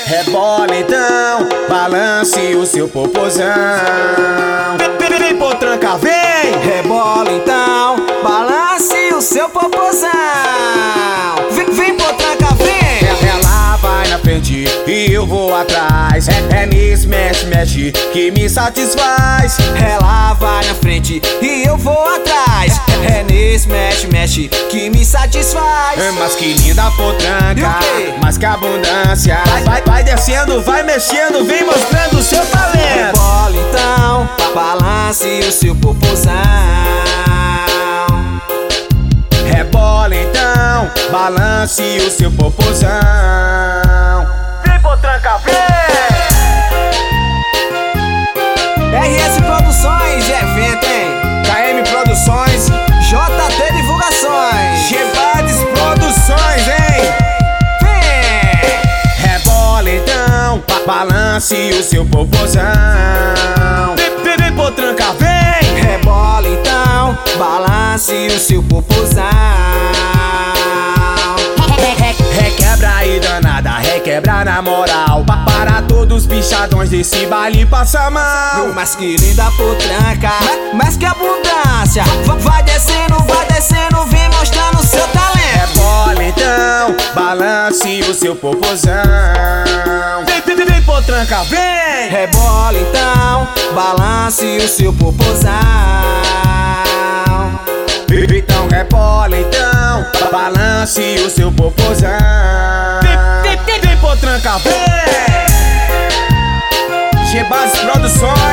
Rebola então, balance o seu popozão. Vem, potranca, vem! Rebola então, balance o seu popozão. Vem, potranca, vem! Ela vai na frente e eu vou atrás. É nesse mexe, mexe que me satisfaz. Ela vai na frente e eu vou atrás. É nesse mexe, mexe que me satisfaz. Mas que linda potranca, mas que abundância. Vai descendo, vai mexendo, vem mostrando o seu talento. Rebola então, balance o seu popozão. Rebola então, balance o seu popozão. Vem, potranca, vem! RS Produções, evento, hein? KM Produções, JT Divulgações, Chebades Produções, hein? vem! Rebola então, balance o seu popozão. Vem, potranca, vem! Rebola então, balance o seu popozão. Requebra aí danada, requebra na moral. Para todos os bichadões desse baile passa mal. Mas que linda potranca, mas que abundância. Vai descendo, vem mostrando o seu talento. Rebola então, balance o seu popozão. Vem, potranca, vem! Rebola então, balance o seu popozão. Então rebola então, balance o seu popozão. Vem, potranca, vem! Chebades Produções.